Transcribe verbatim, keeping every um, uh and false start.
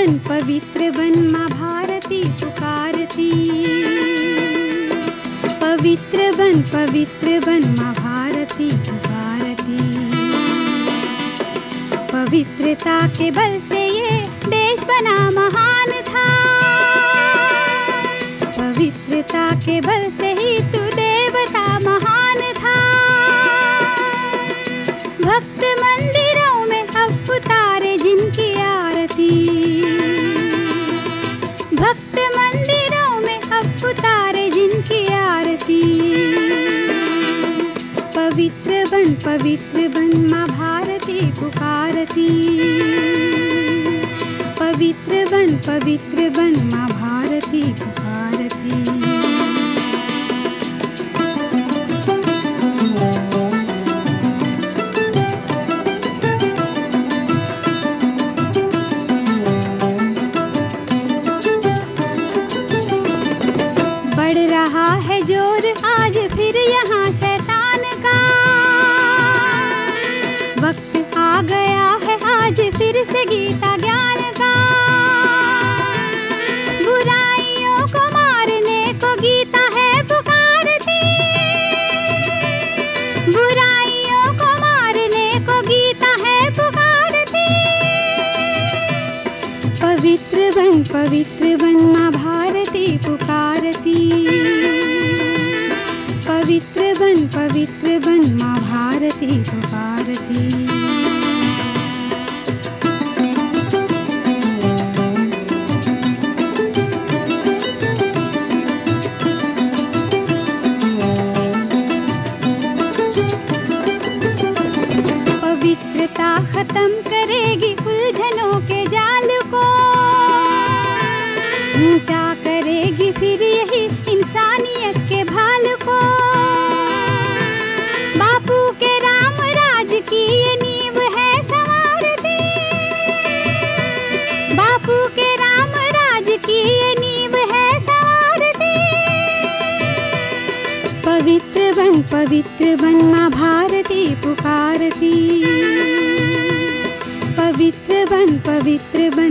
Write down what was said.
बन पवित्र बन माँ भारती पुकारती। पवित्र बन पवित्र बन माँ भारती पुकारती। पवित्रता के बल से ये देश बना महान था। पवित्रता के बल से ही तू देवता महान था। भक्त मंदिरों में अब उतारे जिनकी आरती। भक्त मंदिरों में अब उतारे जिनकी आरती। पवित्र बन पवित्र बन माँ भारती पुकारती। पवित्र बन पवित्र बन माँ भारती पुकारती। बढ़ रहा है जोर आज फिर यहाँ शैतान का। वक्त आ गया है आज फिर से गीता ज्ञान का। बुराइयों को मारने को गीता है पुकारती। बुराइयों को मारने को गीता है पुकारती। पवित्र बन पवित्र बन माँ भारती पुकारती। पवित्र बन पवित्र बन माँ भारती पुकारती। पवित्रता खत्म करेगी उलझनों के जाल को। ऊंचा करेगी फिर यही इंसानियत के भाल को। बापू के राम राज की ये नींव है संवारती। बापू के राम राज की ये नींव है संवारती। पवित्र बन पवित्र बन माँ भारती पुकारती। पवित्र बन पवित्र बन